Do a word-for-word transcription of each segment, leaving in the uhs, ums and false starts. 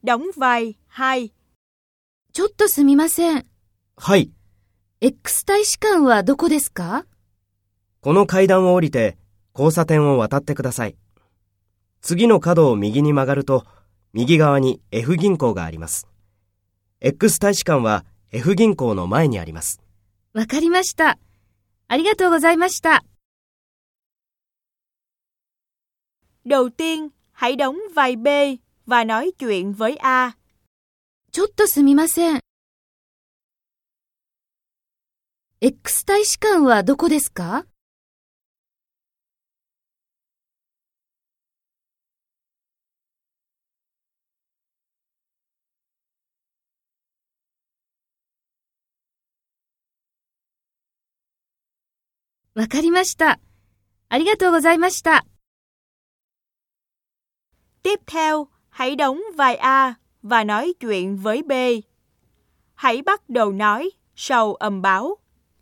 đóng vai hai. ちょっとすみません。 はい。 X 大使館はどこですか？ この階段を降りて交差点を渡ってください。次の角を右に曲がると、右側に F 銀行があります。X 大使館は F 銀行の前にあります。 わかりました。ありがとうございました。 Đầu tiên, hãy đóng vai B và nói chuyện với A. ちょっとすみません。X 大使館はどこですか？わかりました。ありがとうございました。 Tiếp theo, hãy đóng vai A và nói chuyện với B. Hãy bắt đầu nói sau âm báo.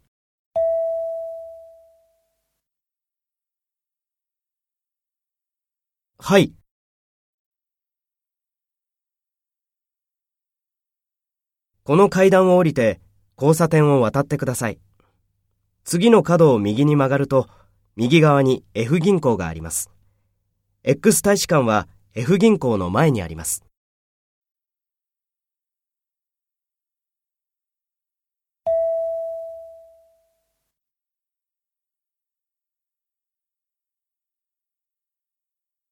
はい。この階段を降りて交差点を渡ってください。次の角を右に曲がると、右側に F 銀行があります。X 大使館は F 銀行の前にあります。